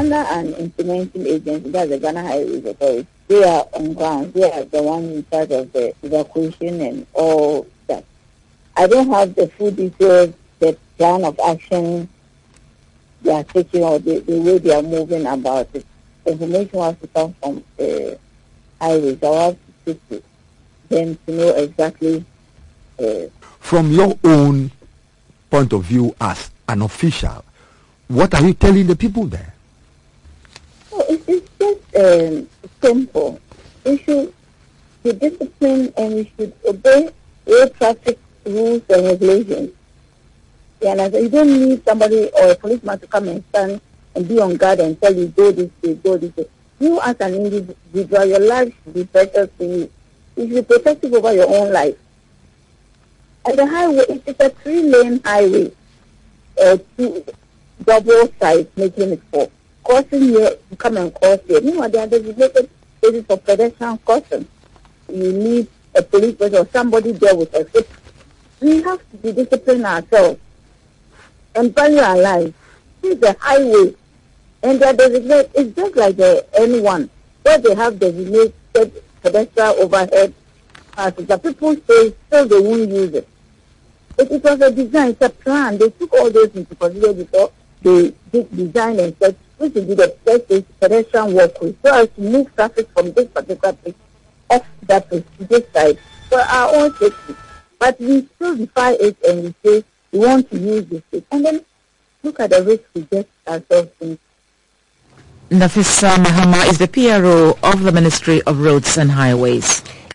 under an implementing agency, that's the Ghana Highways Authority. They are on ground. They are the ones in charge of the evacuation and all that. I don't have the full details, the plan of action they are taking or the way they are moving about it. The information has to come from highways. I have to speak to them to know exactly. From your own point of view as an official, what are you telling the people there? Oh, it's just simple. We should be disciplined and we should obey road traffic rules and regulations. Yeah, you don't need somebody or a policeman to come and stand and be on guard and tell you, go this way, go this way. You as an individual, your life should be precious to you. You should be protective over your own life. And the highway, it's a 3-lane highway, 2 double sides making it 4. Crossing here, you come and cross here. Meanwhile, there are designated places for pedestrian crossing. You need a policeman or somebody there with a foot. We have to be disciplined ourselves and value our lives. This is the highway, and they are designated. It's just like the N1, where they have designated pedestrian overhead passes. The people say still they won't use it. It was a design, it's a plan. They took all those into consideration before they did design and said, we should do the first is pedestrian walkway, so as to move traffic from this particular place off that place to this side for our own safety. But we still defy it and we say we want to use this thing. And then look at the risk we get ourselves in. Nafisa Mahama is the PRO of the Ministry of Roads and Highways.